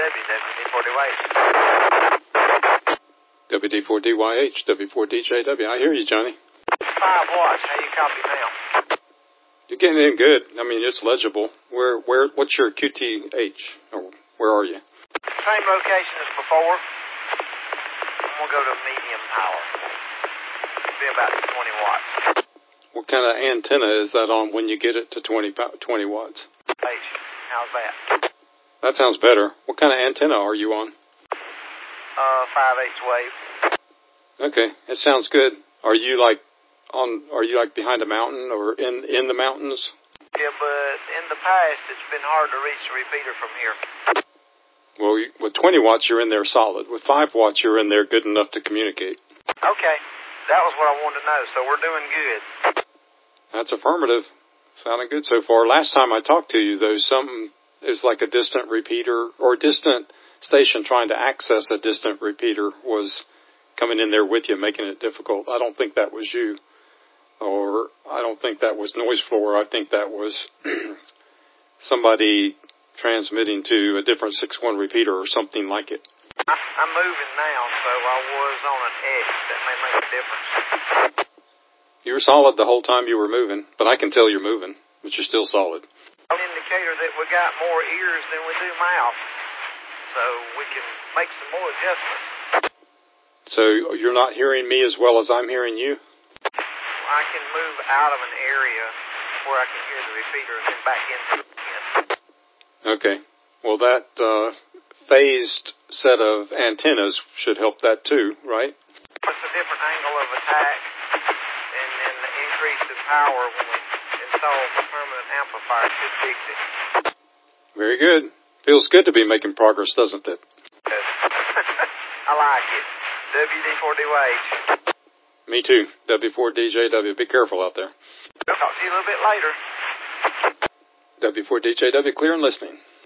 WD4DYH, W4DJW. I hear you, Johnny. 5 watts. How you copy now? You're getting in good. I mean, it's legible. What's your QTH? Or where are you? Same location as before. I'm going to go to medium power. It'll be about 20 watts. What kind of antenna is that on when you get it to 20 watts? H. How's that? That sounds better. What kind of antenna are you on? 5/8 wave. Okay, it sounds good. Are you like behind a mountain or in the mountains? Yeah, but in the past it's been hard to reach the repeater from here. Well, with 20 watts you're in there solid. With 5 watts you're in there good enough to communicate. Okay, that was what I wanted to know. So we're doing good. That's affirmative. Sounding good so far. Last time I talked to you, though, something is like a distant repeater or a distant station trying to access a distant repeater was coming in there with you, making it difficult. I don't think that was you, or I don't think that was Noise Floor. I think that was somebody transmitting to a different 6.1 repeater or something like it. I'm moving now, so I was on an X. That may make a difference. You were solid the whole time you were moving, but I can tell you're moving, but you're still solid. An indicator that we got more ears than we do mouth, so we can make some more adjustments. So you're not hearing me as well as I'm hearing you? I can move out of an area where I can hear the repeater and then back into it again. Okay. Well, that phased set of antennas should help that too, right? It's a different angle of attack, and then the increase in power when we install the permanent amplifier should fix it. Very good. Feels good to be making progress, doesn't it? I like it. WD4DYH. Me too. W4DJW. Be careful out there. I'll talk to you a little bit later. W4DJW, clear and listening.